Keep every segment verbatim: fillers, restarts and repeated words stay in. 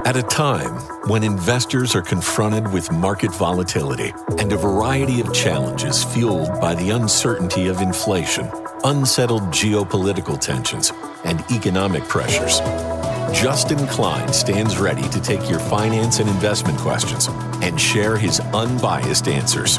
At a time when investors are confronted with market volatility and a variety of challenges fueled by the uncertainty of inflation, unsettled geopolitical tensions, and economic pressures, Justin Klein stands ready to take your finance and investment questions and share his unbiased answers.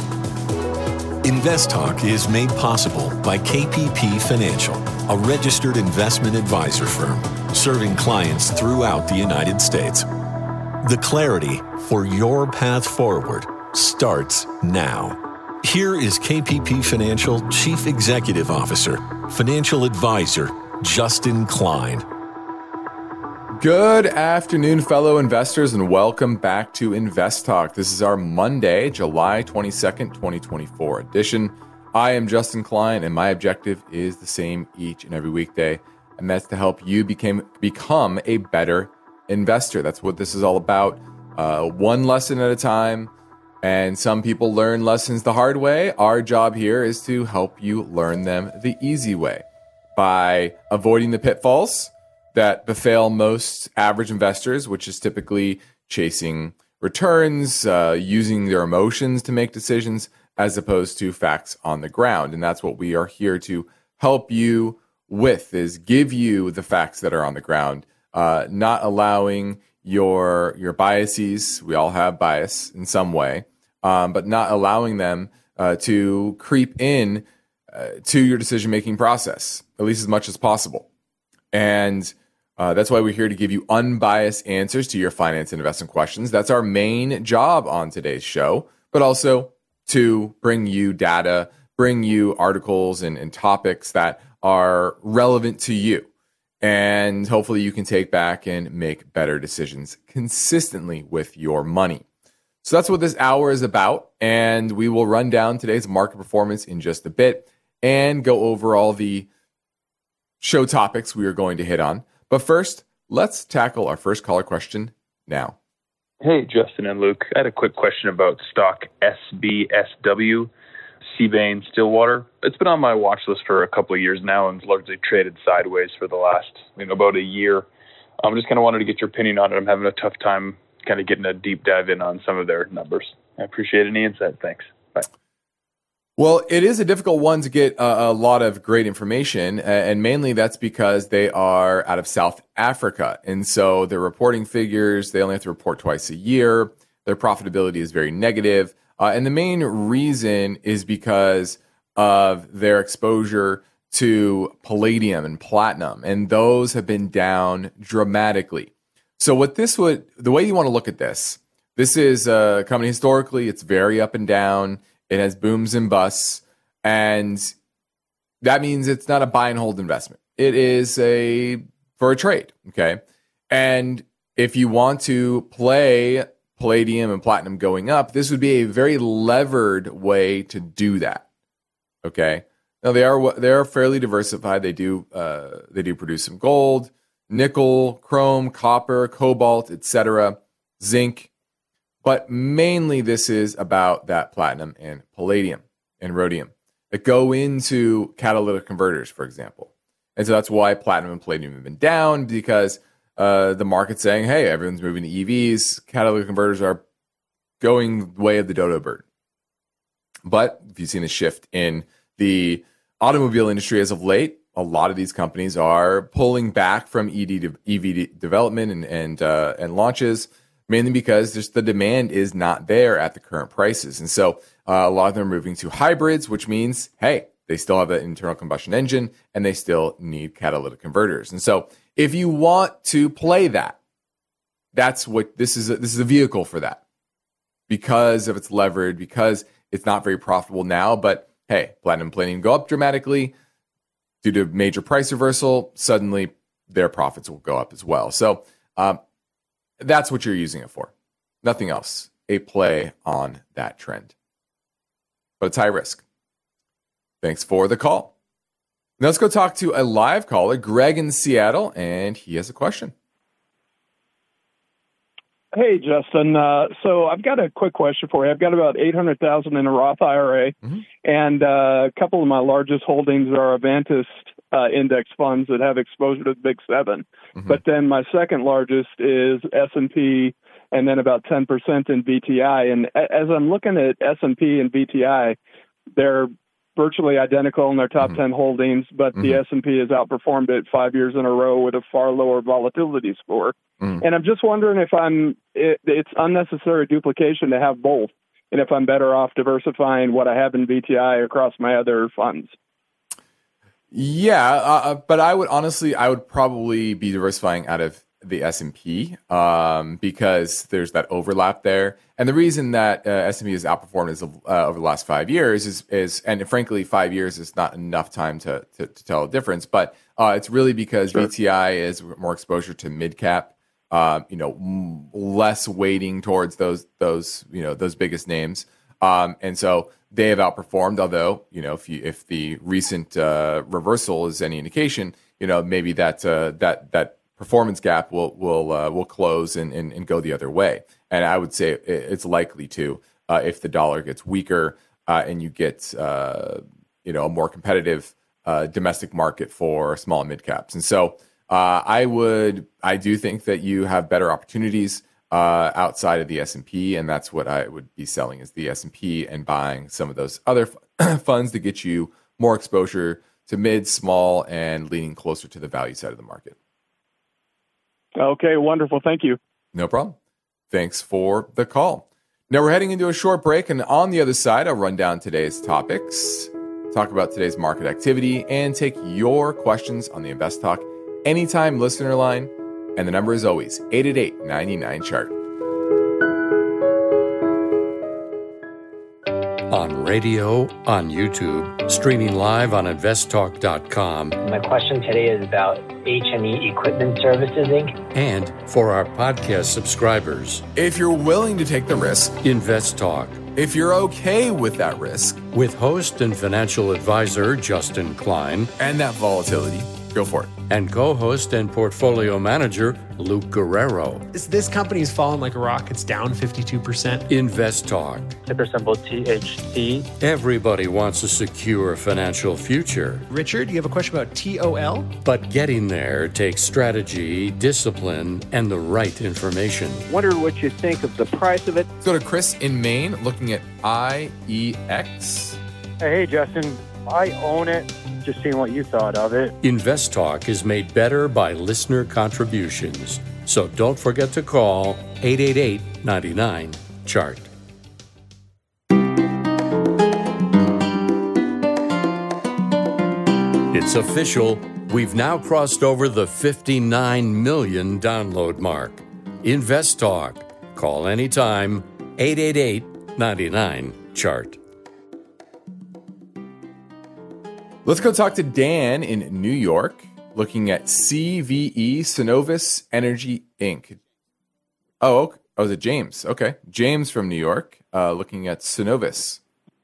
Invest Talk is made possible by K P P Financial, a registered investment advisor firm serving clients throughout the United States. The clarity for your path forward starts now. Here is K P P Financial Chief Executive Officer, Financial Advisor, Justin Klein. Good afternoon, fellow investors, and welcome back to Invest Talk. This is our Monday, July twenty-second, twenty twenty-four edition. I am Justin Klein, and my objective is the same each and every weekday, and that's to help you became, become a better investor. That's what this is all about. Uh, one lesson at a time, and some people learn lessons the hard way. Our job here is to help you learn them the easy way by avoiding the pitfalls that befall most average investors, which is typically chasing returns, uh, using their emotions to make decisions, as opposed to facts on the ground. And that's what we are here to help you with, is give you the facts that are on the ground, uh, not allowing your your biases, we all have bias in some way, um, but not allowing them uh, to creep in uh, to your decision-making process, at least as much as possible. And uh, that's why we're here to give you unbiased answers to your finance and investment questions. That's our main job on today's show, but also to bring you data, bring you articles and, and topics that are relevant to you. And hopefully you can take back and make better decisions consistently with your money. So that's what this hour is about. And we will run down today's market performance in just a bit and go over all the show topics we are going to hit on. But first, let's tackle our first caller question now. Hey, Justin and Luke. I had a quick question about stock S B S W, Seabain Stillwater. It's been on my watch list for a couple of years now and largely traded sideways for the last, you know, about a year. I um, just kind of wanted to get your opinion on it. I'm having a tough time kind of getting a deep dive in on some of their numbers. I appreciate any insight. Thanks. Bye. Well, it is a difficult one to get a, a lot of great information, and mainly that's because they are out of South Africa. And so their reporting figures, they only have to report twice a year. Their profitability is very negative. Uh, and the main reason is because of their exposure to palladium and platinum, and those have been down dramatically. So what this would, the way you want to look at this, this is a company historically, it's very up and down. It has booms and busts, and that means it's not a buy and hold investment. It is a for a trade, okay? And if you want to play palladium and platinum going up, this would be a very levered way to do that, okay? Now they are they are fairly diversified. They do uh, they do produce some gold, nickel, chrome, copper, cobalt, et cetera, zinc. But mainly this is about that platinum and palladium and rhodium that go into catalytic converters, for example. And so that's why platinum and palladium have been down, because uh, the market's saying, hey, everyone's moving to E Vs. Catalytic converters are going the way of the dodo bird. But if you've seen a shift in the automobile industry as of late, a lot of these companies are pulling back from E V development and, and, uh, and launches, mainly because just the demand is not there at the current prices. And so uh, a lot of them are moving to hybrids, which means, hey, they still have an internal combustion engine and they still need catalytic converters. And so if you want to play that, that's what this is. A, this is a vehicle for that, because of its levered, because it's not very profitable now. But hey, platinum and palladium go up dramatically due to major price reversal. Suddenly their profits will go up as well. So, um, that's what you're using it for. Nothing else. A play on that trend. But it's high risk. Thanks for the call. Now let's go talk to a live caller, Greg in Seattle, and he has a question. Hey, Justin. Uh, so I've got a quick question for you. I've got about eight hundred thousand dollars in a Roth I R A, mm-hmm. and uh, a couple of my largest holdings are Avantis uh, index funds that have exposure to the big seven. Mm-hmm. But then my second largest is S and P, and then about ten percent in V T I. And as I'm looking at S and P and V T I, they're virtually identical in their top mm-hmm. ten holdings, but mm-hmm. the S and P has outperformed it five years in a row with a far lower volatility score. Mm-hmm. And I'm just wondering if I'm it, it's unnecessary duplication to have both, and if I'm better off diversifying what I have in V T I across my other funds. Yeah, uh, but I would honestly, I would probably be diversifying out of the S and P um, because there's that overlap there. And the reason that uh, S and P has outperformed is, uh, over the last five years is, is, and frankly, five years is not enough time to to, to tell a difference. But uh, it's really because sure. V T I is more exposure to mid cap, uh, you know, m- less weighting towards those those you know those biggest names, um, and so they have outperformed. Although you know, if you if the recent uh, reversal is any indication, you know, maybe that uh, that that performance gap will will uh, will close and, and and go the other way. And I would say it's likely to uh, if the dollar gets weaker uh, and you get uh, you know a more competitive uh, domestic market for small and mid caps. And so uh, I would I do think that you have better opportunities uh, outside of the S and P, and that's what I would be selling is the S and P and buying some of those other f- funds to get you more exposure to mid, small, and leaning closer to the value side of the market. Okay, wonderful. Thank you. No problem. Thanks for the call. Now we're heading into a short break, and on the other side, I'll run down today's topics, talk about today's market activity, and take your questions on the Invest Talk Anytime listener line. And the number is always eight eight eight, nine nine, chart. On radio, on YouTube, streaming live on invest talk dot com. My question today is about H and E Equipment Services, Incorporated. And for our podcast subscribers, if you're willing to take the risk, Invest Talk. If you're okay with that risk, with host and financial advisor Justin Klein, and that volatility, go for it. And co-host and portfolio manager Luke Guerrero. This, this company's fallen like a rock. It's down fifty-two percent. Invest Talk. Ticker symbol T H C. Everybody wants a secure financial future. Richard, you have a question about T O L? But getting there takes strategy, discipline, and the right information. Wonder what you think of the price of it. Let's go to Chris in Maine looking at I E X. Hey, Justin. I own it. Just seeing what you thought of it. Invest Talk is made better by listener contributions. So don't forget to call eight eight eight, nine nine, chart. It's official. We've now crossed over the fifty-nine million download mark. Invest Talk. Call anytime. eight eight eight, nine nine, chart. Let's go talk to Dan in New York, looking at C V E, Synovus Energy Incorporated. Oh, okay. Oh, is it James? Okay. James from New York, uh, looking at Synovus.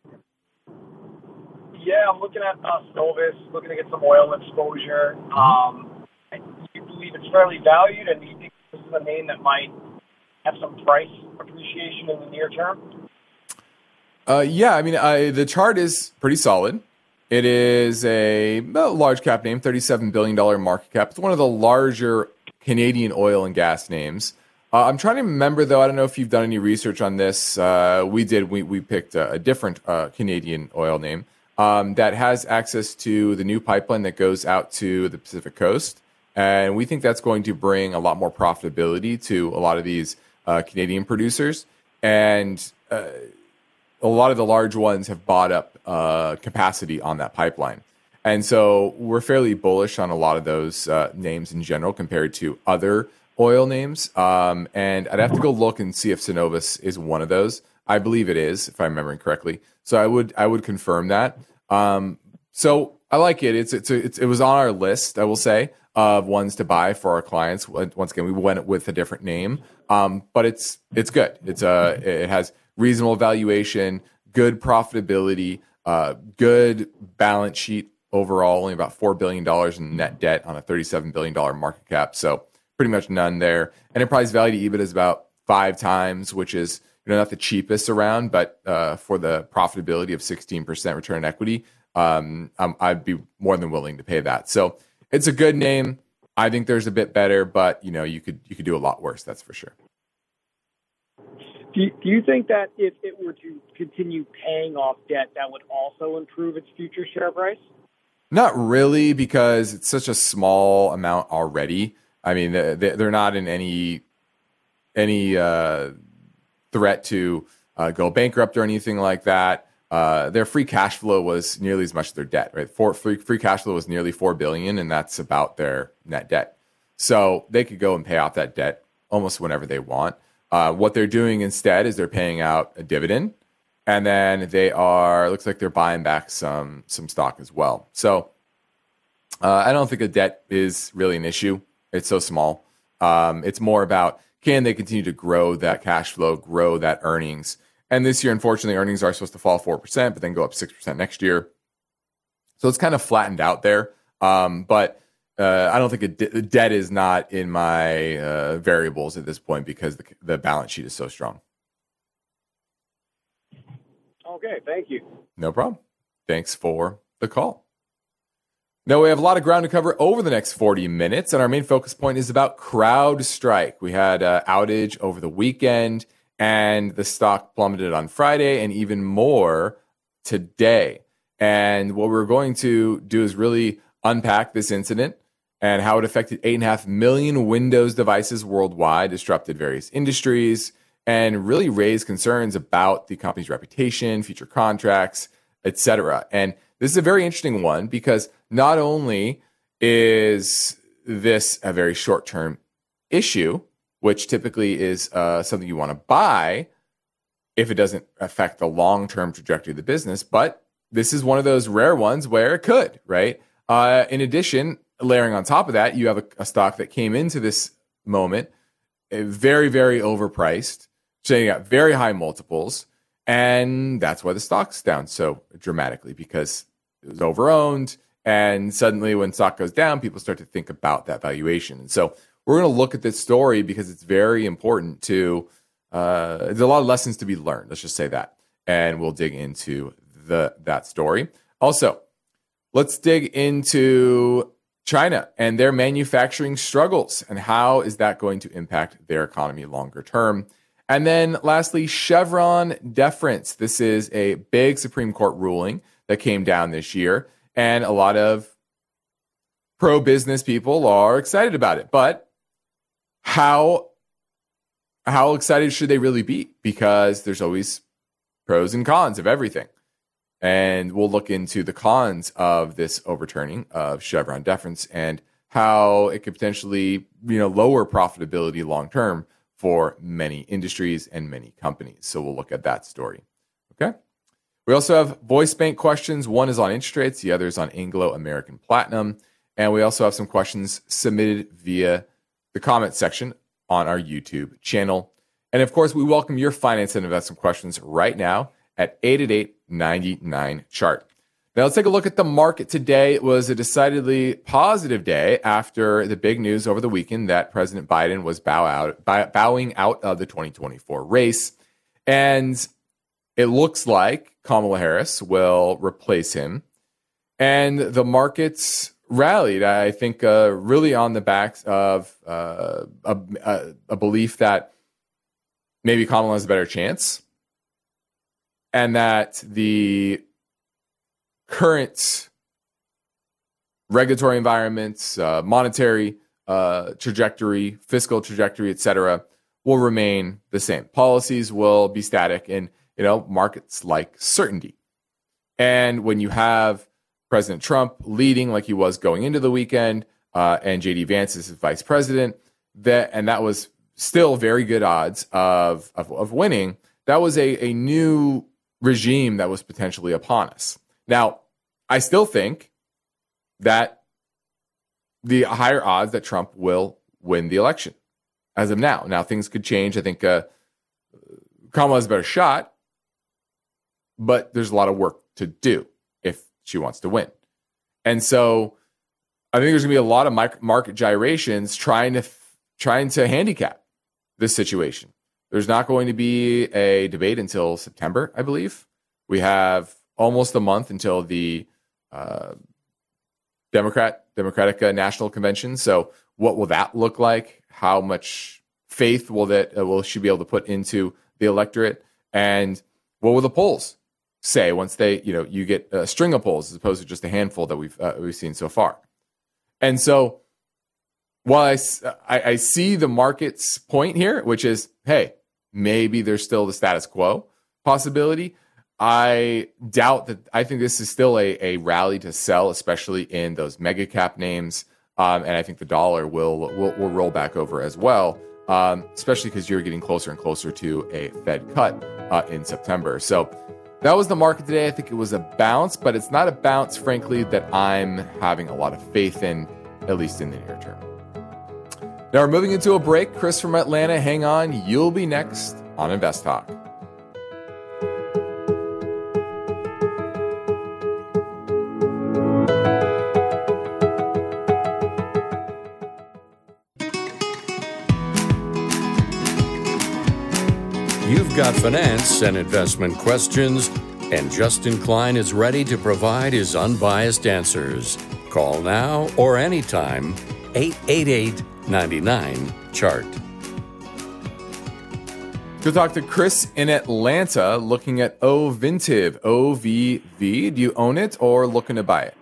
Yeah, I'm looking at uh, Synovus, looking to get some oil exposure. Um, do you believe it's fairly valued, and do you think this is a name that might have some price appreciation in the near term? Uh, yeah, I mean, I, the chart is pretty solid. It is a, a large cap name, thirty-seven billion dollars market cap. It's one of the larger Canadian oil and gas names. Uh, I'm trying to remember, though, I don't know if you've done any research on this. Uh, we did. We, we picked a, a different uh, Canadian oil name um, that has access to the new pipeline that goes out to the Pacific Coast. And we think that's going to bring a lot more profitability to a lot of these uh, Canadian producers. And uh, a lot of the large ones have bought up uh, capacity on that pipeline. And so we're fairly bullish on a lot of those uh, names in general compared to other oil names. Um, and I'd have to go look and see if Synovus is one of those. I believe it is, if I'm remembering correctly. So I would I would confirm that. Um, so I like it. It's, it's, it's it was on our list, I will say, of ones to buy for our clients. Once again, we went with a different name, um, but it's it's good. It's uh, it has reasonable valuation, good profitability, uh, good balance sheet overall, only about four billion dollars in net debt on a thirty-seven billion dollars market cap. So pretty much none there. Enterprise value to EBIT is about five times, which is you know not the cheapest around, but uh, for the profitability of sixteen percent return on equity, um, um, I'd be more than willing to pay that. So it's a good name. I think there's a bit better, but you know, you could you could do a lot worse. That's for sure. Do you, do you think that if it were to continue paying off debt, that would also improve its future share price? Not really, because it's such a small amount already. I mean, they're not in any any uh, threat to uh, go bankrupt or anything like that. Uh, their free cash flow was nearly as much as their debt, right? For, free, free cash flow was nearly four billion dollars, and that's about their net debt. So they could go and pay off that debt almost whenever they want. Uh, what they're doing instead is they're paying out a dividend, and then they are, looks like they're buying back some some stock as well. So uh, I don't think the debt is really an issue. It's so small. Um, it's more about, can they continue to grow that cash flow, grow that earnings? And this year, unfortunately, earnings are supposed to fall four percent, but then go up six percent next year. So it's kind of flattened out there. Um, but uh, I don't think a de- debt is not in my uh, variables at this point because the, the balance sheet is so strong. Okay, thank you. No problem. Thanks for the call. Now, we have a lot of ground to cover over the next forty minutes, and our main focus point is about CrowdStrike. We had an outage over the weekend, and the stock plummeted on Friday, and even more today. And what we're going to do is really unpack this incident and how it affected eight point five million Windows devices worldwide, disrupted various industries, and really raised concerns about the company's reputation, future contracts, et cetera. And this is a very interesting one because not only is this a very short-term issue, which typically is uh, something you want to buy if it doesn't affect the long-term trajectory of the business, but this is one of those rare ones where it could, right? Uh, in addition, layering on top of that, you have a, a stock that came into this moment uh, very, very overpriced, trading at very high multiples, and that's why the stock's down so dramatically, because it was overowned, and suddenly when stock goes down, people start to think about that valuation. And so we're going to look at this story because it's very important to, uh, there's a lot of lessons to be learned, let's just say that, and we'll dig into the that story. Also, let's dig into China and their manufacturing struggles and how is that going to impact their economy longer term. And then lastly, Chevron deference. This is a big Supreme Court ruling that came down this year, and a lot of pro-business people are excited about it. But how, how excited should they really be? Because there's always pros and cons of everything. And we'll look into the cons of this overturning of Chevron deference and how it could potentially, you know, lower profitability long-term for many industries and many companies. So we'll look at that story. Okay. We also have voice bank questions. One is on interest rates. The other is on Anglo American Platinum. And we also have some questions submitted via the comment section on our YouTube channel. And of course, we welcome your finance and investment questions right now at eight eight eight, nine nine, chart. Now let's take a look at the market today. It was a decidedly positive day after the big news over the weekend that President Biden was bow out, bowing out of the twenty twenty-four race. And it looks like Kamala Harris will replace him. And the markets rallied, I think, uh, really on the backs of uh, a, a, a belief that maybe Kamala has a better chance, and that the current regulatory environments, uh, monetary uh, trajectory, fiscal trajectory, et cetera, will remain the same. Policies will be static, and you know, markets like certainty. And when you have President Trump leading like he was going into the weekend, uh, and J D Vance is his vice president, that and that was still very good odds of of, of winning. That was a, a new regime that was potentially upon us. Now, I still think that the higher odds that Trump will win the election as of now. Now, things could change. I think uh, Kamala has a better shot, but there's a lot of work to do if she wants to win. And so I think there's going to be a lot of market gyrations trying to trying to handicap this situation. There's not going to be a debate until September, I believe. We have almost a month until the uh, Democrat Democratic uh, National Convention. So what will that look like? How much faith will that uh, will she be able to put into the electorate? And what will the polls say once they, you know, you get a string of polls as opposed to just a handful that we've uh, we've seen so far? And so while I, I, I see the market's point here, which is, hey, maybe there's still the status quo possibility, I doubt that. I think this is still a, a rally to sell, especially in those mega cap names. Um, and I think the dollar will will, will roll back over as well, um, especially because you're getting closer and closer to a Fed cut uh, in September. So that was the market today. I think it was a bounce, but it's not a bounce, frankly, that I'm having a lot of faith in, at least in the near term. Now we're moving into a break. Chris from Atlanta, hang on. You'll be next on Invest Talk. You've got finance and investment questions, and Justin Klein is ready to provide his unbiased answers. Call now or anytime, eight eight eight, nine nine, C H A R T. We'll talk to Chris in Atlanta looking at Ovintiv, O V V. Do you own it or looking to buy it?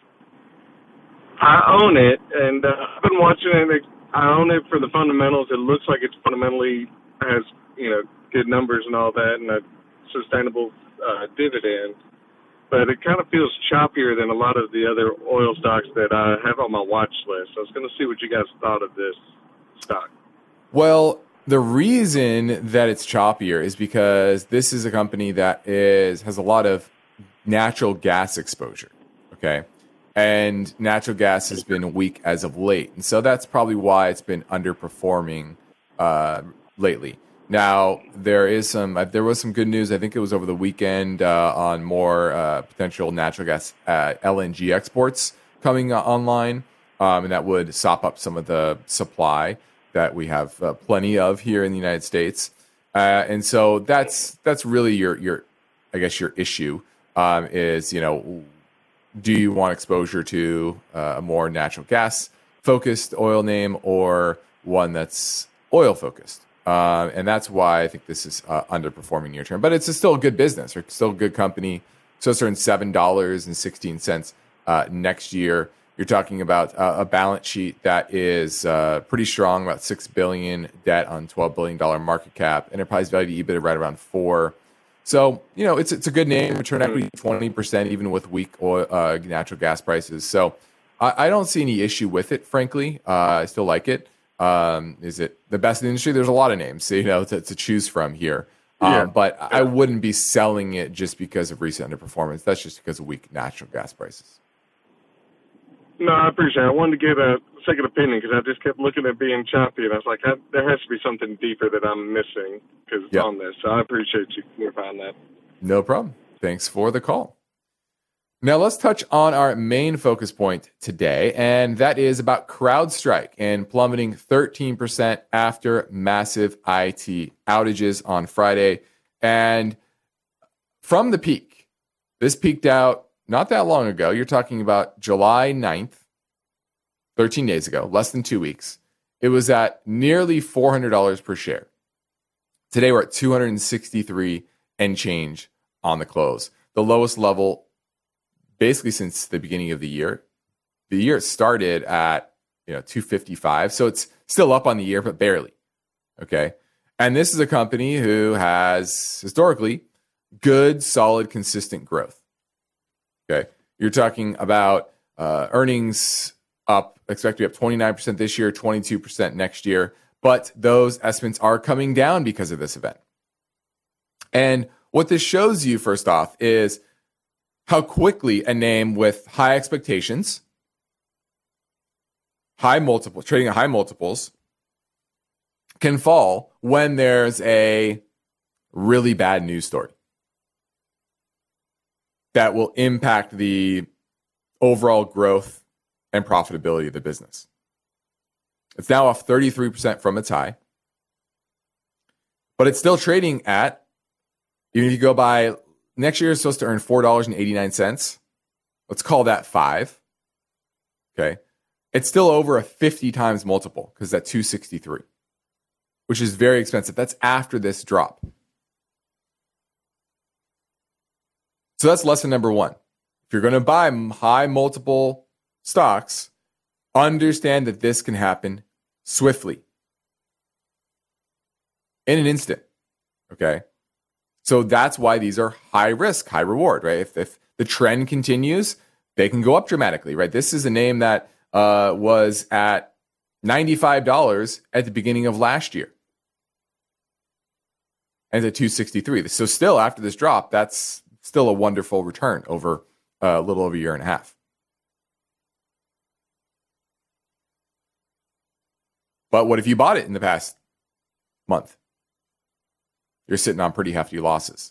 I own it, and uh, I've been watching it. I own it for the fundamentals. It looks like it's fundamentally has, you know, good numbers and all that, and a sustainable uh, dividend. But it kind of feels choppier than a lot of the other oil stocks that I have on my watch list. I was going to see what you guys thought of this stock. Well, the reason that it's choppier is because this is a company that is has a lot of natural gas exposure, okay? And natural gas has been weak as of late. And so that's probably why it's been underperforming uh, lately. Now, there is some. Uh, there was some good news. I think it was over the weekend uh, on more uh, potential natural gas uh, L N G exports coming uh, online, um, and that would sop up some of the supply that we have uh, plenty of here in the United States. Uh, and so that's that's really your your, I guess your issue um, is, you know, do you want exposure to uh, a more natural gas focused oil name or one that's oil focused? Uh, and that's why I think this is uh, underperforming near term. But it's a still a good business, or still a good company. So it's earning seven dollars and sixteen cents uh, next year. You're talking about uh, a balance sheet that is uh, pretty strong, about six billion dollars debt on twelve billion dollars market cap, enterprise value to EBITDA right around four. So, you know, it's it's a good name, return equity twenty percent, even with weak oil, uh, natural gas prices. So I, I don't see any issue with it, frankly. Uh, I still like it. Um, is it the best in the industry? There's a lot of names, you know, to, to choose from here. Um, yeah. But yeah. I wouldn't be selling it just because of recent underperformance. That's just because of weak natural gas prices. No, I appreciate it. I wanted to get a second opinion because I just kept looking at being choppy, and I was like, I, there has to be something deeper that I'm missing because it's yep. on this. So I appreciate you clarifying that. No problem. Thanks for the call. Now let's touch on our main focus point today, and that is about CrowdStrike and plummeting thirteen percent after massive I T outages on Friday. And from the peak, this peaked out not that long ago. You're talking about July ninth, thirteen days ago, less than two weeks. It was at nearly four hundred dollars per share. Today we're at two hundred sixty-three and change on the close. The lowest level basically since the beginning of the year. The year started at, you know, two fifty-five. So it's still up on the year, but barely. Okay. And this is a company who has historically good, solid, consistent growth. Okay. You're talking about uh, earnings up, expect to be up twenty-nine percent this year, twenty-two percent next year. But those estimates are coming down because of this event. And what this shows you, first off, is how quickly a name with high expectations, high multiple, trading at high multiples, can fall when there's a really bad news story that will impact the overall growth and profitability of the business. It's now off thirty-three percent from its high, but it's still trading at, even if you go by, next year is supposed to earn four dollars and eighty-nine cents. let's call that five. Okay. It's still over a fifty times multiple because that's two sixty-three, which is very expensive. That's after this drop. So that's lesson number one. If you're going to buy high multiple stocks, understand that this can happen swiftly, in an instant. Okay. So that's why these are high risk, high reward, right? If, if the trend continues, they can go up dramatically, right? This is a name that uh, was at ninety-five dollars at the beginning of last year. And it's at two sixty-three. So still, after this drop, that's still a wonderful return over a little over a year and a half. But what if you bought it in the past month? You're sitting on pretty hefty losses.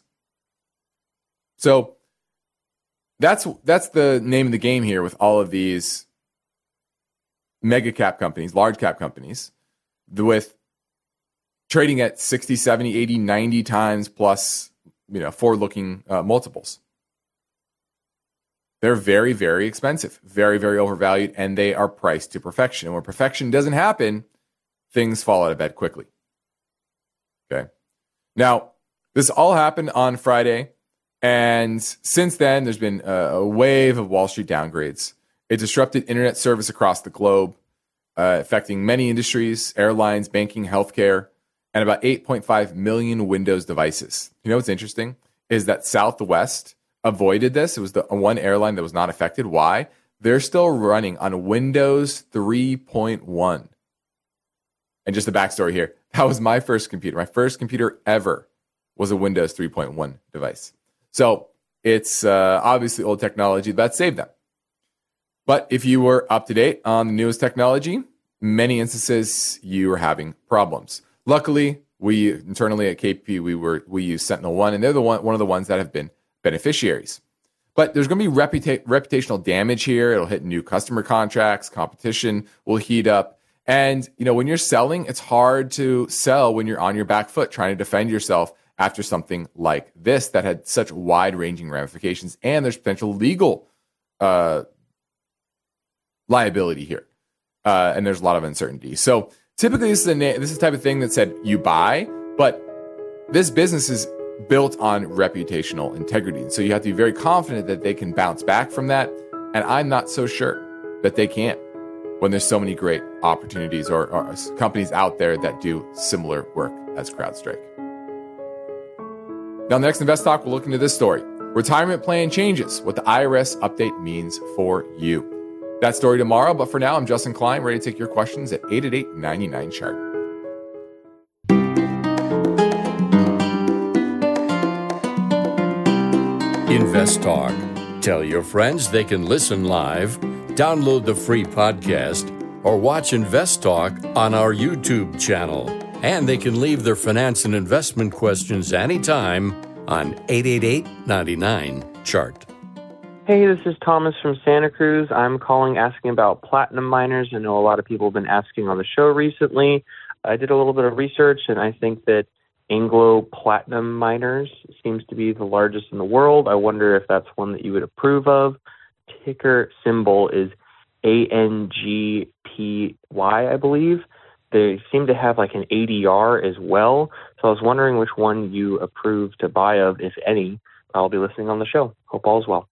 So that's that's the name of the game here with all of these mega cap companies, large cap companies, with trading at sixty, seventy, eighty, ninety times plus, you know, forward-looking uh, multiples. They're very, very expensive, very, very overvalued, and they are priced to perfection. And when perfection doesn't happen, things fall out of bed quickly. Okay. Now, this all happened on Friday, and since then, there's been a, a wave of Wall Street downgrades. It disrupted internet service across the globe, uh, affecting many industries, airlines, banking, healthcare, and about eight point five million Windows devices. You know what's interesting is that Southwest avoided this. It was the one airline that was not affected. Why? They're still running on Windows three point one. And just a backstory here. That was my first computer. My first computer ever was a Windows three point one device. So it's uh, obviously old technology, but that saved them. But if you were up to date on the newest technology, many instances you were having problems. Luckily, we internally at K P P, we were we use Sentinel One, and they're the one one of the ones that have been beneficiaries. But there's going to be reputa- reputational damage here. It'll hit new customer contracts. Competition will heat up. And, you know, when you're selling, it's hard to sell when you're on your back foot trying to defend yourself after something like this that had such wide-ranging ramifications. And there's potential legal uh, liability here. Uh, and there's a lot of uncertainty. So typically this is, a na- this is the type of thing that said you buy, but this business is built on reputational integrity. And so you have to be very confident that they can bounce back from that. And I'm not so sure that they can when there's so many great opportunities or, or companies out there that do similar work as CrowdStrike. Now, next Invest Talk, we'll look into this story. Retirement plan changes, what the I R S update means for you. That story tomorrow, but for now, I'm Justin Klein, ready to take your questions at eight eight eight, nine nine, chart. Invest Talk. Tell your friends they can listen live, download the free podcast, or watch Invest Talk on our YouTube channel. And they can leave their finance and investment questions anytime on eight eight eight, nine nine, chart. Hey, this is Thomas from Santa Cruz. I'm calling asking about platinum miners. I know a lot of people have been asking on the show recently. I did a little bit of research, and I think that Anglo Platinum Miners seems to be the largest in the world. I wonder if that's one that you would approve of. Ticker symbol is A N G P Y, I believe. They seem to have like an A D R as well. So I was wondering which one you approve to buy of, if any. I'll be listening on the show. Hope all is well.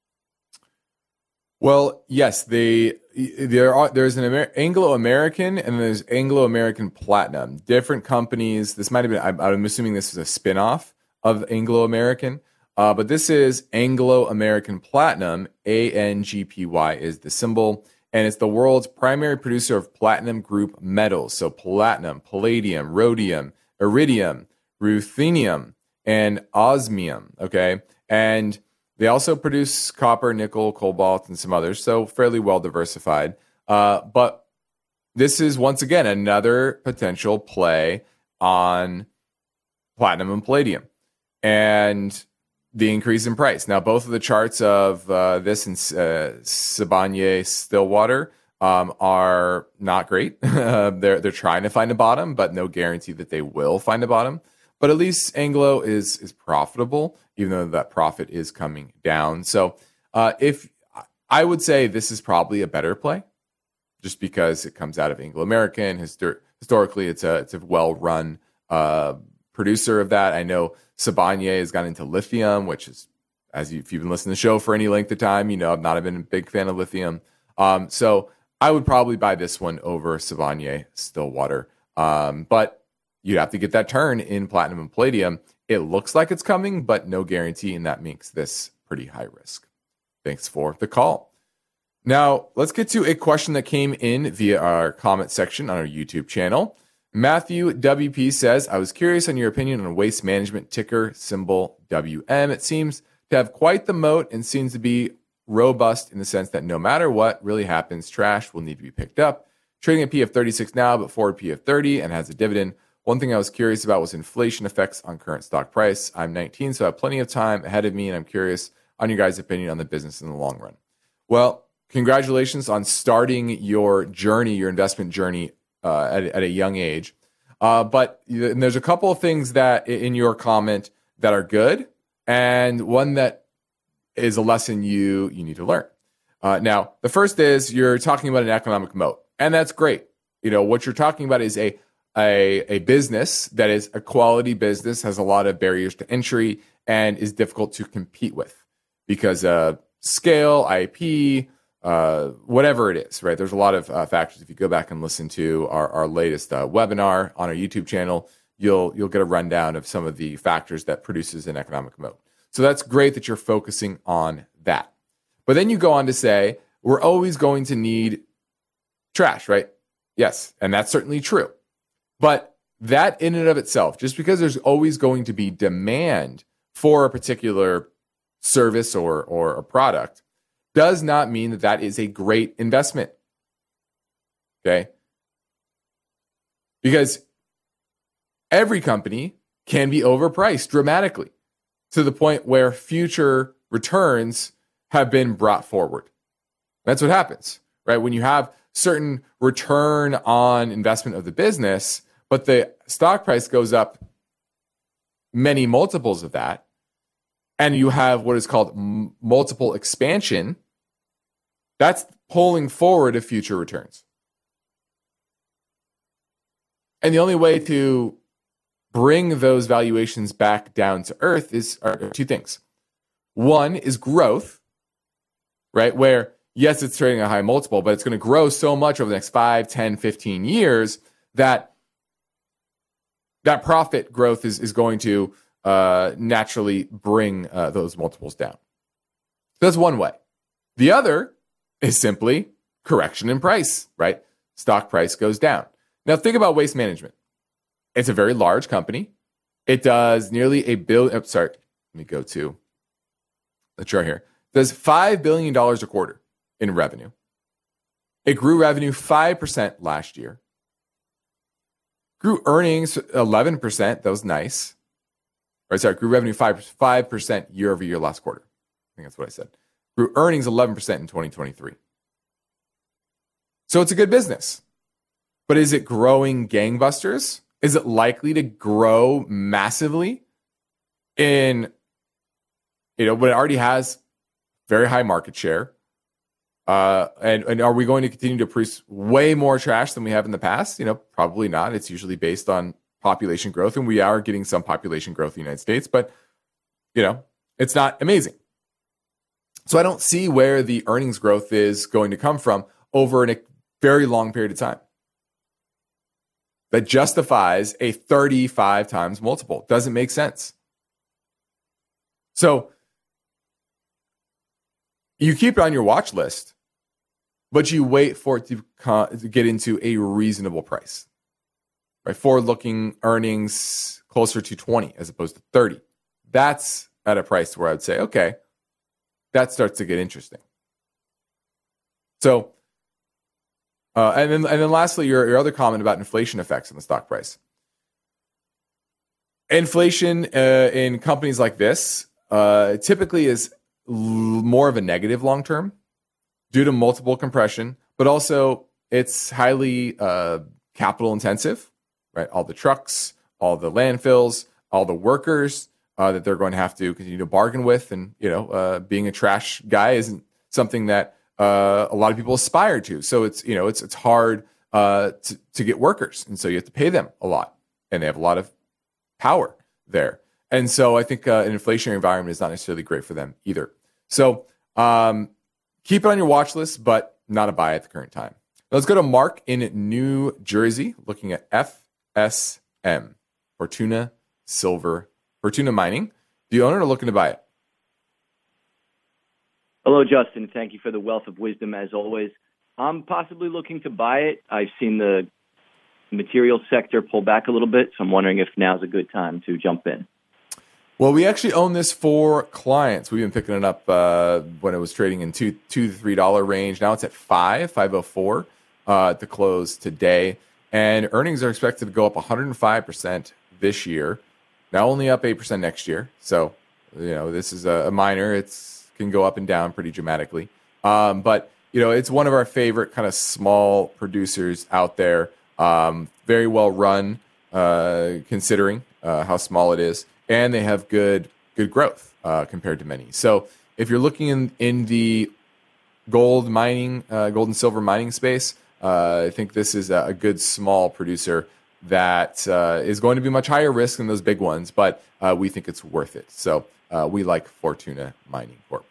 Well, yes, they there are there's an Amer- Anglo-American and there's Anglo-American Platinum. Different companies. This might have been. I'm, I'm assuming this is a spin-off of Anglo-American, uh, but this is Anglo-American Platinum. A N G P Y is the symbol, and it's the world's primary producer of platinum group metals. So platinum, palladium, rhodium, iridium, ruthenium, and osmium. Okay, and they also produce copper, nickel, cobalt, and some others, so fairly well diversified. Uh, but this is, once again, another potential play on platinum and palladium and the increase in price. Now, both of the charts of uh, this and uh, Sibanye Stillwater um, are not great. they're, they're trying to find a bottom, but no guarantee that they will find a bottom. But at least Anglo is is profitable, even though that profit is coming down. So uh, if I would say this is probably a better play, just because it comes out of Anglo American. Histor- historically, it's a it's a well run uh, producer of that. I know Sibanye has gone into lithium, which is, as you, if you've been listening to the show for any length of time, you know I've not been a big fan of lithium. Um, so I would probably buy this one over Sibanye Stillwater. Um, but you have to get that turn in platinum and palladium. It looks like it's coming, but no guarantee, and that makes this pretty high risk. Thanks for the call. Now, let's get to a question that came in via our comment section on our YouTube channel. Matthew W P says, I was curious on your opinion on waste management, ticker symbol W M. It seems to have quite the moat and seems to be robust in the sense that no matter what really happens, trash will need to be picked up. Trading at P of thirty-six now, but forward P of thirty and has a dividend. One thing I was curious about was inflation effects on current stock price. I'm nineteen, so I have plenty of time ahead of me, and I'm curious on your guys' opinion on the business in the long run. Well, congratulations on starting your journey, your investment journey uh, at, at a young age. Uh, but and there's a couple of things that in your comment that are good, and one that is a lesson you you need to learn. Uh, now, the first is you're talking about an economic moat, and that's great. You know, what you're talking about is a a, a business that is a quality business, has a lot of barriers to entry, and is difficult to compete with because uh, scale, I P, uh, whatever it is, right? There's a lot of uh, factors. If you go back and listen to our, our latest uh, webinar on our YouTube channel, you'll you'll get a rundown of some of the factors that produces an economic moat. So that's great that you're focusing on that. But then you go on to say, we're always going to need trash, right? Yes, and that's certainly true. But that in and of itself, just because there's always going to be demand for a particular service or, or a product, does not mean that that is a great investment. Okay? Because every company can be overpriced dramatically to the point where future returns have been brought forward. That's what happens, right? When you have certain return on investment of the business, but the stock price goes up many multiples of that, and you have what is called m- multiple expansion, that's pulling forward of future returns. And the only way to bring those valuations back down to earth is are two things. One is growth, right? Where, yes, it's trading a high multiple, but it's going to grow so much over the next five, ten, fifteen years that that profit growth is, is going to uh, naturally bring uh, those multiples down. So that's one way. The other is simply correction in price, right? Stock price goes down. Now think about Waste Management. It's a very large company. It does nearly a billion. Oh, sorry, let me go to the chart here. It does five billion dollars a quarter in revenue. It grew revenue five percent last year. Grew earnings eleven percent. That was nice. Or sorry, grew revenue five percent year over year last quarter. I think that's what I said. Grew earnings eleven percent in twenty twenty-three. So it's a good business. But is it growing gangbusters? Is it likely to grow massively in, you know, when it already has very high market share? Uh, and, and are we going to continue to produce way more trash than we have in the past? You know, probably not. It's usually based on population growth, and we are getting some population growth in the United States, but, you know, it's not amazing. So I don't see where the earnings growth is going to come from over a very long period of time that justifies a thirty-five times multiple. Doesn't make sense. So you keep it on your watch list, but you wait for it to, co- to get into a reasonable price. Right? Forward-looking earnings closer to twenty as opposed to thirty. That's at a price where I'd say, okay, that starts to get interesting. So, uh, and then and then lastly, your, your other comment about inflation effects on the stock price. Inflation uh, in companies like this uh, typically is l- more of a negative long term due to multiple compression, but also it's highly uh, capital intensive, right? All the trucks, all the landfills, all the workers uh, that they're going to have to continue to bargain with. And, you know, uh, being a trash guy isn't something that uh, a lot of people aspire to. So it's, you know, it's it's hard uh, to, to get workers. And so you have to pay them a lot. And they have a lot of power there. And so I think uh, an inflationary environment is not necessarily great for them either. So um, keep it on your watch list, but not a buy at the current time. Let's go to Mark in New Jersey, looking at F S M, Fortuna Silver, Fortuna Mining. Do you own it or looking to buy it? Hello, Justin. Thank you for the wealth of wisdom, as always. I'm possibly looking to buy it. I've seen the material sector pull back a little bit, so I'm wondering if now's a good time to jump in. Well, we actually own this for clients. We've been picking it up uh, when it was trading in two, two to three dollar range. Now it's at five, five oh four uh, at the close today, and earnings are expected to go up one hundred five percent this year. Now only up eight percent next year. So, you know, this is a, a minor. It's can go up and down pretty dramatically. Um, but you know, it's one of our favorite kind of small producers out there. Um, very well run, uh, considering uh, how small it is. And they have good good growth uh, compared to many. So if you're looking in, in the gold mining, uh, gold and silver mining space, uh, I think this is a, a good small producer that uh, is going to be much higher risk than those big ones, but uh, we think it's worth it. So uh, we like Fortuna Mining Corp.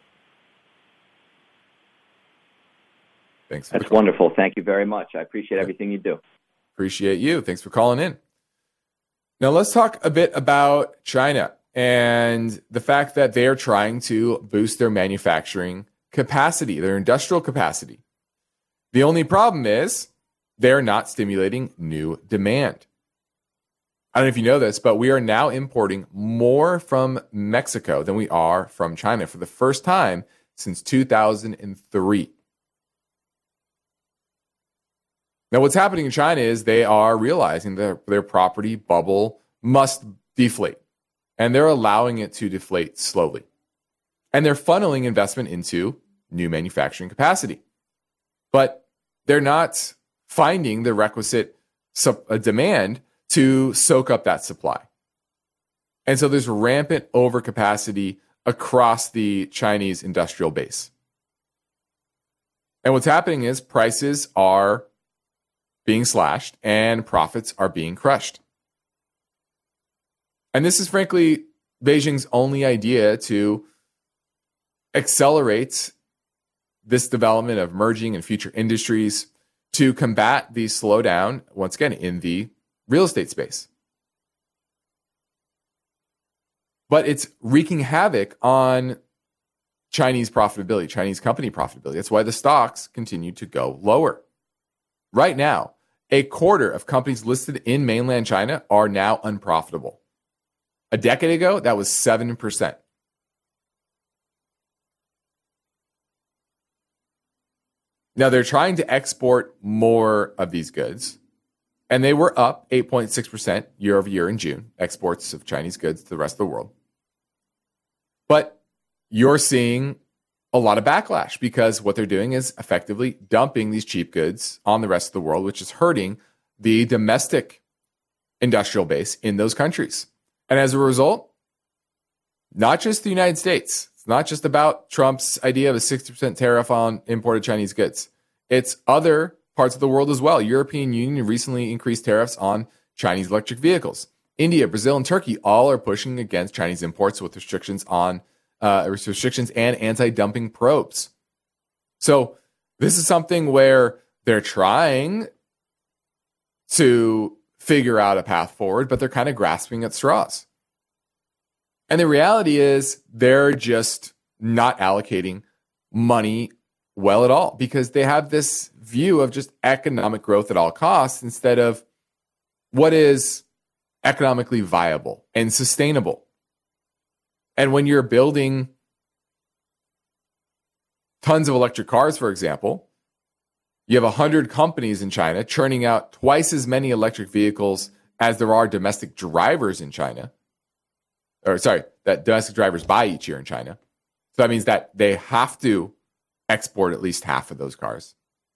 Thanks. For That's wonderful. Thank you very much. I appreciate everything you do. Appreciate you. Thanks for calling in. Now, let's talk a bit about China and the fact that they are trying to boost their manufacturing capacity, their industrial capacity. The only problem is they're not stimulating new demand. I don't know if you know this, but we are now importing more from Mexico than we are from China for the first time since two thousand three. Now, what's happening in China is they are realizing that their property bubble must deflate, and they're allowing it to deflate slowly. And they're funneling investment into new manufacturing capacity. But they're not finding the requisite demand to soak up that supply. And so there's rampant overcapacity across the Chinese industrial base. And what's happening is prices are being slashed and profits are being crushed. And this is frankly Beijing's only idea to accelerate this development of emerging and future industries to combat the slowdown, once again, in the real estate space. But it's wreaking havoc on Chinese profitability, Chinese company profitability. That's why the stocks continue to go lower. Right now, a quarter of companies listed in mainland China are now unprofitable. A decade ago, that was seven percent. Now, they're trying to export more of these goods, and they were up eight point six percent year over year in June, exports of Chinese goods to the rest of the world. But you're seeing a lot of backlash because what they're doing is effectively dumping these cheap goods on the rest of the world, which is hurting the domestic industrial base in those countries. And as a result, not just the United States, it's not just about Trump's idea of a sixty percent tariff on imported Chinese goods. It's other parts of the world as well. European Union recently increased tariffs on Chinese electric vehicles. India, Brazil, and Turkey all are pushing against Chinese imports with restrictions on uh, restrictions and anti-dumping probes. So this is something where they're trying to figure out a path forward, but they're kind of grasping at straws. And the reality is they're just not allocating money well at all because they have this view of just economic growth at all costs instead of what is economically viable and sustainable. And when you're building tons of electric cars, for example, you have one hundred companies in China churning out twice as many electric vehicles as there are domestic drivers in China. Or sorry, that domestic drivers buy each year in China. So that means that they have to export at least half of those cars.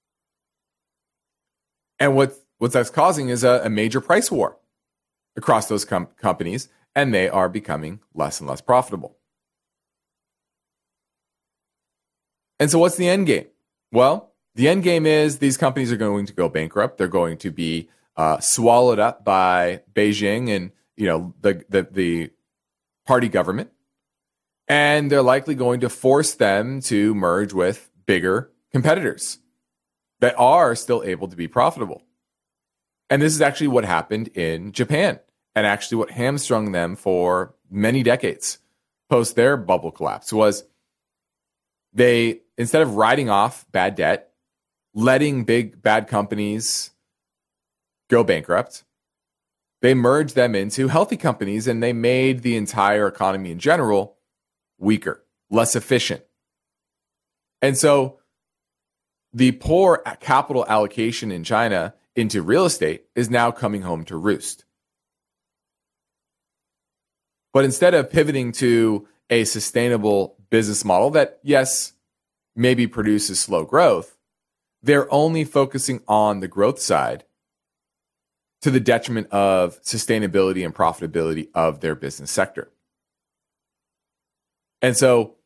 And what, what that's causing is a, a major price war across those com- companies, and they are becoming less and less profitable. And so what's the end game? Well, the end game is these companies are going to go bankrupt. They're going to be uh, swallowed up by Beijing and, you know, the, the the party government. And they're likely going to force them to merge with bigger competitors that are still able to be profitable. And this is actually what happened in Japan, and actually what hamstrung them for many decades post their bubble collapse was they, instead of writing off bad debt, letting big bad companies go bankrupt, they merged them into healthy companies, and they made the entire economy in general weaker, less efficient. And so the poor capital allocation in China into real estate is now coming home to roost. But instead of pivoting to a sustainable business model that, yes, maybe produces slow growth, they're only focusing on the growth side to the detriment of sustainability and profitability of their business sector. And so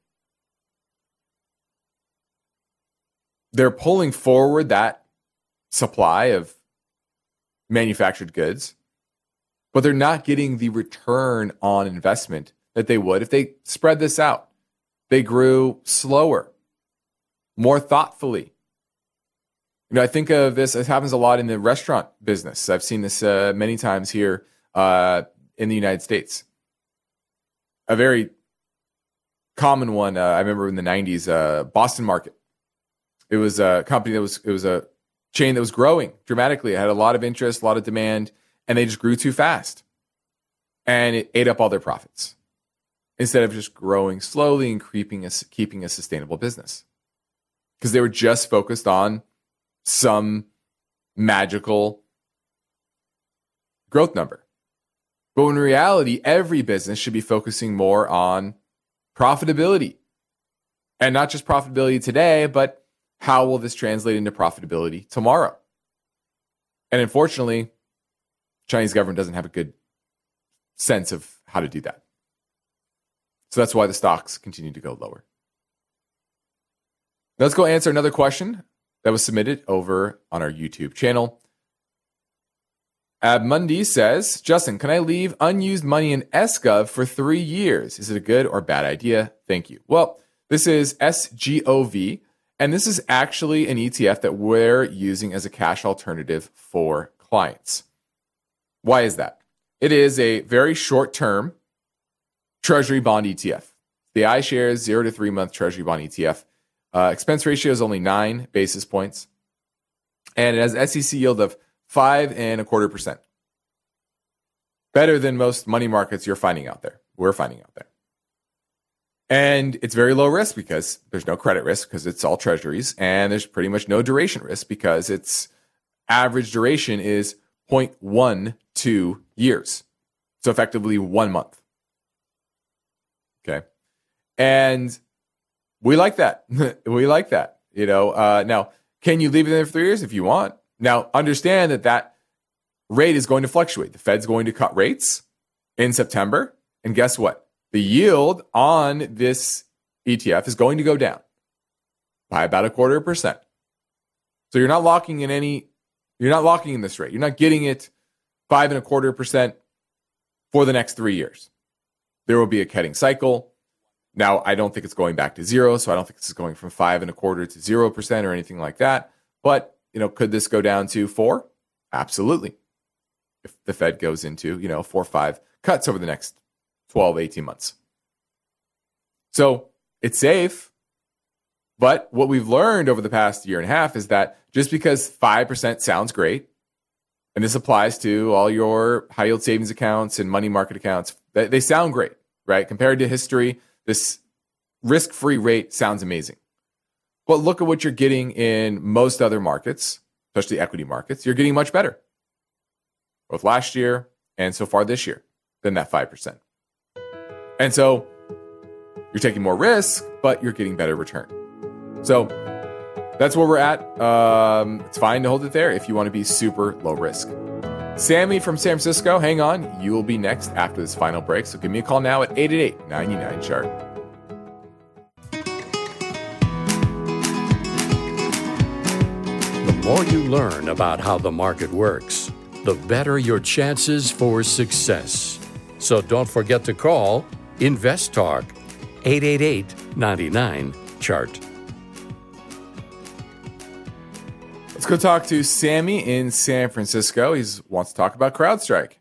they're pulling forward that supply of manufactured goods, but they're not getting the return on investment that they would if they spread this out. They grew slower, more thoughtfully. You know, I think of this, it happens a lot in the restaurant business. I've seen this uh, many times here uh, in the United States. A very common one, uh, I remember in the nineties, uh, Boston Market. It was a company that was, it was a chain that was growing dramatically. It had a lot of interest, a lot of demand, and they just grew too fast. And it ate up all their profits instead of just growing slowly and creeping a, keeping a sustainable business. Because they were just focused on some magical growth number. But in reality, every business should be focusing more on profitability. And not just profitability today, but how will this translate into profitability tomorrow? And unfortunately, Chinese government doesn't have a good sense of how to do that. So that's why the stocks continue to go lower. Let's go answer another question that was submitted over on our YouTube channel. Abmundi says, Justin, can I leave unused money in S Gov for three years? Is it a good or bad idea? Thank you. Well, this is S G O V, and this is actually an E T F that we're using as a cash alternative for clients. Why is that? It is a very short-term Treasury bond E T F. The iShares zero to three month Treasury bond E T F. Uh, expense ratio is only nine basis points, and it has an S E C yield of five and a quarter percent. Better than most money markets you're finding out there. We're finding out there. And it's very low risk because there's no credit risk because it's all treasuries, and there's pretty much no duration risk because its average duration is zero point one two years. So effectively one month. Okay. And we like that. we like that. You know, uh, now, can you leave it in there for three years if you want? Now, understand that that rate is going to fluctuate. The Fed's going to cut rates in September. And guess what? The yield on this E T F is going to go down by about a quarter of a percent. So you're not locking in any, you're not locking in this rate. You're not getting it five and a quarter percent for the next three years. There will be a cutting cycle. Now, I don't think it's going back to zero, so I don't think this is going from five and a quarter to zero percent or anything like that. But, you know, could this go down to four? Absolutely. If the Fed goes into, you know, four or five cuts over the next twelve, eighteen months. So it's safe. But what we've learned over the past year and a half is that just because five percent sounds great, and this applies to all your high yield savings accounts and money market accounts, they, they sound great, right? Compared to history, this risk-free rate sounds amazing. But look at what you're getting in most other markets, especially equity markets. You're getting much better, both last year and so far this year, than that five percent. And so you're taking more risk, but you're getting better return. So that's where we're at. Um, it's fine to hold it there if you want to be super low risk. Sammy from San Francisco, hang on. You will be next after this final break. So give me a call now at eight eight eight, nine nine, chart. more you learn about how the market works, the better your chances for success. So don't forget to call Invest Talk, eight eight eight, nine nine, chart. Let's go talk to Sammy in San Francisco. He wants to talk about CrowdStrike.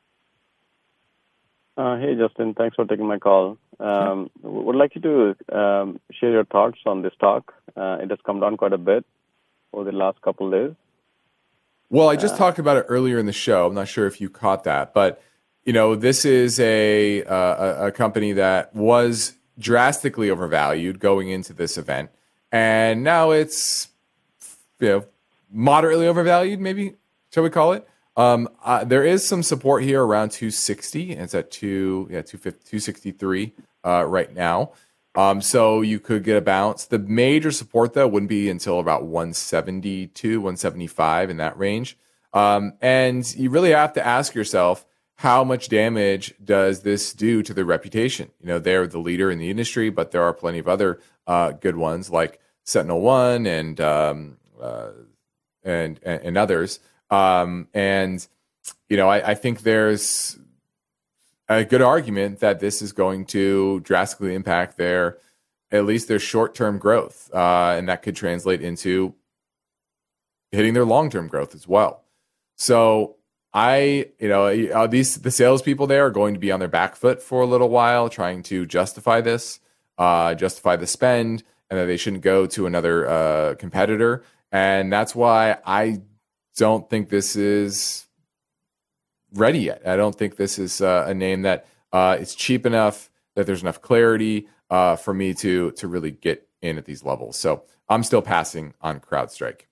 Uh, hey, Justin. Thanks for taking my call. Um, would like you to um, share your thoughts on this stock. Uh, it has come down quite a bit over the last couple of days. Well, I just uh, talked about it earlier in the show. I'm not sure if you caught that, but you know, this is a uh, a company that was drastically overvalued going into this event, and now it's you know moderately overvalued. Maybe shall we call it? Um, uh, there is some support here around two sixty. It's at two, yeah, two sixty-three uh, right now. Um, so you could get a bounce. The major support though wouldn't be until about one seventy-two, one seventy-five in that range. Um, and you really have to ask yourself, how much damage does this do to their reputation? You know, they're the leader in the industry, but there are plenty of other uh, good ones like Sentinel One and um, uh, and, and and others. Um, and, you know, I, I think there's a good argument that this is going to drastically impact their, at least their short-term growth. Uh, and that could translate into hitting their long-term growth as well. So I, you know, these, the salespeople there are going to be on their back foot for a little while, trying to justify this, uh, justify the spend, and that they shouldn't go to another, uh, competitor. And that's why I don't think this is ready yet. I don't think this is uh, a name that uh, is cheap enough, that there's enough clarity uh, for me to to really get in at these levels. So I'm still passing on CrowdStrike.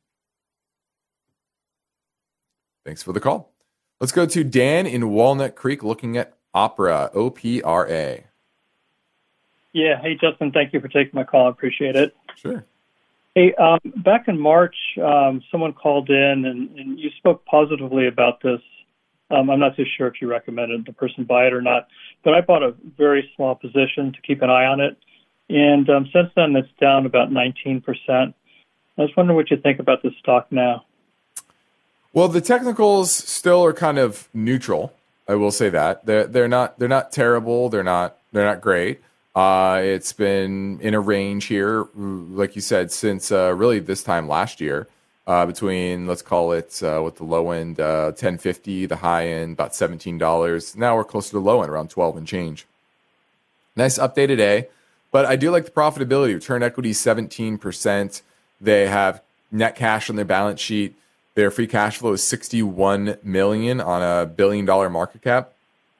Thanks for the call. Let's go to Dan in Walnut Creek looking at Opera, O P R A. Yeah. Hey, Justin, thank you for taking my call. I appreciate it. Sure. Hey, um, back in March, um, someone called in and, and you spoke positively about this. Um, I'm not too sure if you recommended the person buy it or not, but I bought a very small position to keep an eye on it. And um, since then, it's down about nineteen percent. I was wondering what you think about this stock now. Well, the technicals still are kind of neutral. I will say that they're they're not they're not terrible. They're not they're not great. Uh, it's been in a range here, like you said, since uh, really this time last year, uh, between, let's call it, uh, with the low end, uh, ten fifty, the high end, about seventeen dollars. Now we're closer to the low end, around twelve and change. Nice update today, but I do like the profitability. Return equity, seventeen percent. They have net cash on their balance sheet. Their free cash flow is sixty-one million dollars on a billion dollar market cap.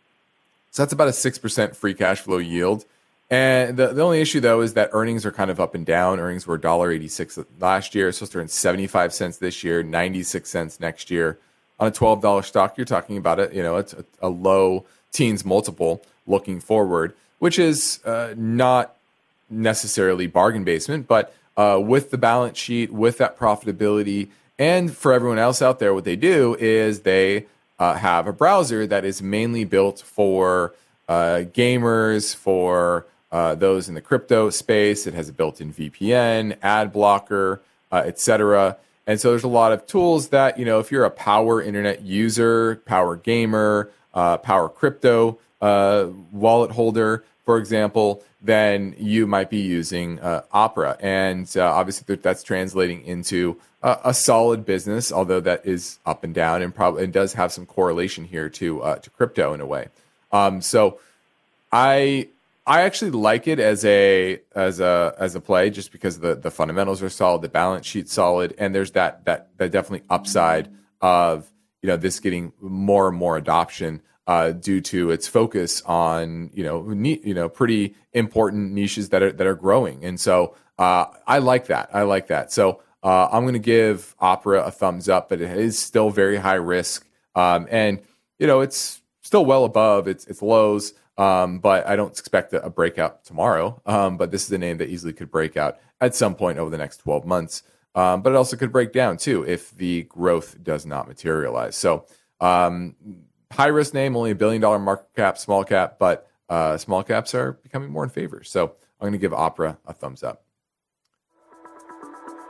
So that's about a six percent free cash flow yield. And the, the only issue, though, is that earnings are kind of up and down. Earnings were one dollar eighty-six last year. It's supposed to earn seventy-five cents this year, ninety-six cents next year. On a twelve dollar stock, you're talking about it. You know, it's a, a low teens multiple looking forward, which is uh, not necessarily bargain basement, but uh, with the balance sheet, with that profitability, and for everyone else out there, what they do is they uh, have a browser that is mainly built for uh, gamers, for Uh, those in the crypto space. It has a built-in V P N, ad blocker, uh, et cetera. And so there's a lot of tools that, you know, if you're a power internet user, power gamer, uh, power crypto uh, wallet holder, for example, then you might be using uh, Opera. And uh, obviously that's translating into uh, a solid business, although that is up and down and probably and does have some correlation here to uh, to crypto in a way. Um, so I... I actually like it as a as a as a play just because the, the fundamentals are solid, the balance sheet's solid, and there's that that that definitely upside of you know this getting more and more adoption uh, due to its focus on you know ne- you know pretty important niches that are that are growing, and so uh, I like that. I like that. So uh, I'm going to give Opera a thumbs up, but it is still very high risk, um, and you know it's still well above its its lows. Um, but I don't expect a, a breakout tomorrow. Um, but this is a name that easily could break out at some point over the next twelve months. Um, but it also could break down too if the growth does not materialize. So um, high risk name, only a billion dollar market cap, small cap, but uh, small caps are becoming more in favor. So I'm going to give Opera a thumbs up.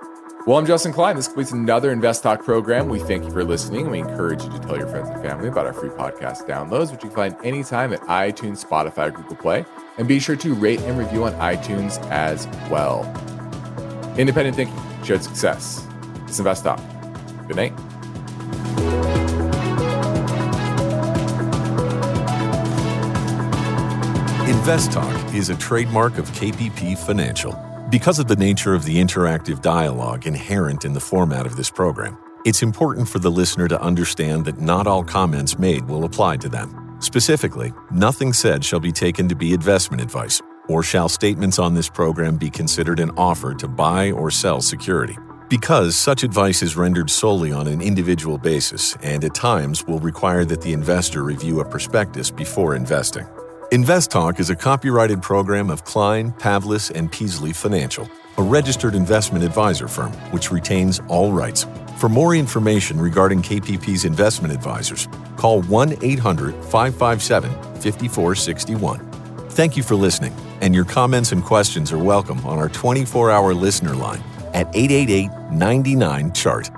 Well, I'm Justin Klein. This completes another Invest Talk program. We thank you for listening. We encourage you to tell your friends and family about our free podcast downloads, which you can find anytime at iTunes, Spotify, or Google Play. And be sure to rate and review on iTunes as well. Independent thinking, shared success. It's Invest Talk. Good night. Invest Talk is a trademark of K P P Financial. Because of the nature of the interactive dialogue inherent in the format of this program, it's important for the listener to understand that not all comments made will apply to them. Specifically, nothing said shall be taken to be investment advice, or shall statements on this program be considered an offer to buy or sell security. Because such advice is rendered solely on an individual basis and at times will require that the investor review a prospectus before investing. Invest Talk is a copyrighted program of Klein, Pavlis, and Peasley Financial, a registered investment advisor firm which retains all rights. For more information regarding K P P's investment advisors, call one eight hundred, five five seven, five four six one. Thank you for listening, and your comments and questions are welcome on our twenty-four hour listener line at eight eight eight, nine nine, C H A R T.